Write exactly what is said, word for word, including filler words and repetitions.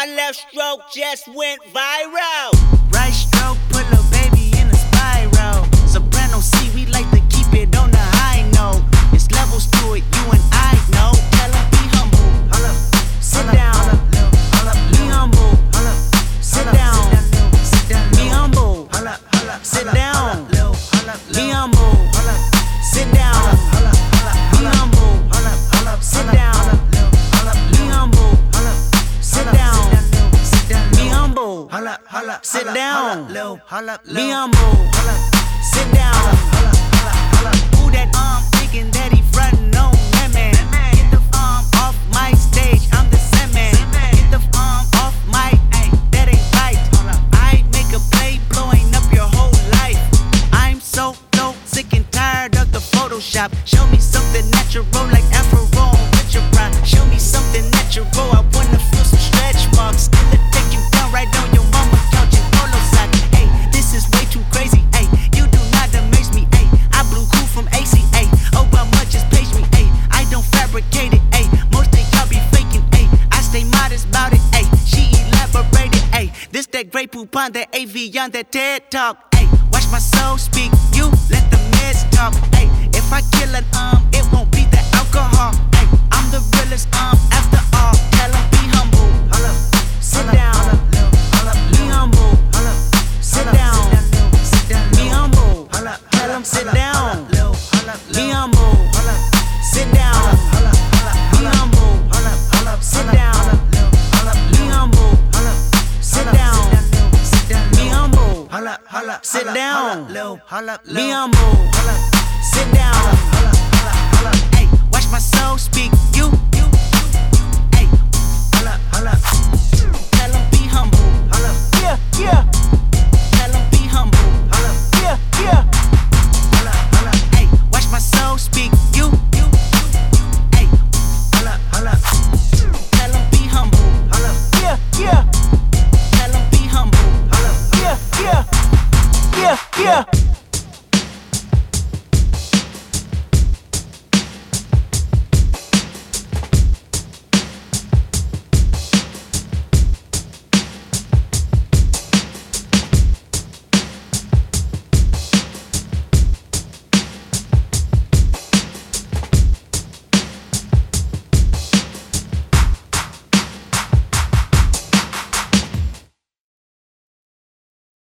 My left stroke just went viral. Right stroke put a baby in a spiral. Soprano C, we like to keep it on the high note. It's levels to it, you and I know. Tell her be humble. Sit down. Be humble. Sit down. Be humble. Sit down. Be humble. Sit down. Be humble. Sit down. Be humble. Sit down. Be humble. Sit down. Be humble. Sit down. Who that arm thinking that he frontin' on women? Get the arm off my stage, I'm the Sandman. Get the arm off my, ay, that ain't right. I make a play blowing up your whole life. I'm so dope, sick and tired of the Photoshop. Show me something natural like Afro with your pride. Show me something natural, I wanna feel some stretch marks. I'll take you down right on your mama couch in polo sock. Hey, this is way too crazy. Hey, you do not amaze me. Hey, I blew cool from A C A. Obama just page me. Hey, I don't fabricate it. Hey, most of y'all be faking. Hey, I stay modest about it. Hey, she elaborated. Hey, this that great poop on that A V on that TED Talk. Hey, watch my soul speak. You let the meds talk. Hey, if I kill an um, it won't be the alcohol. Hey, I'm the realest um after all. Tell 'em be humble. Sit down. Be humble. Sit down. Be humble. Tell 'em sit down. Be humble. Sit down. Be humble. Sit down. Be humble. Sit down. Be humble. Sit down. Be humble. Sit down. Hey, watch my soul speak. You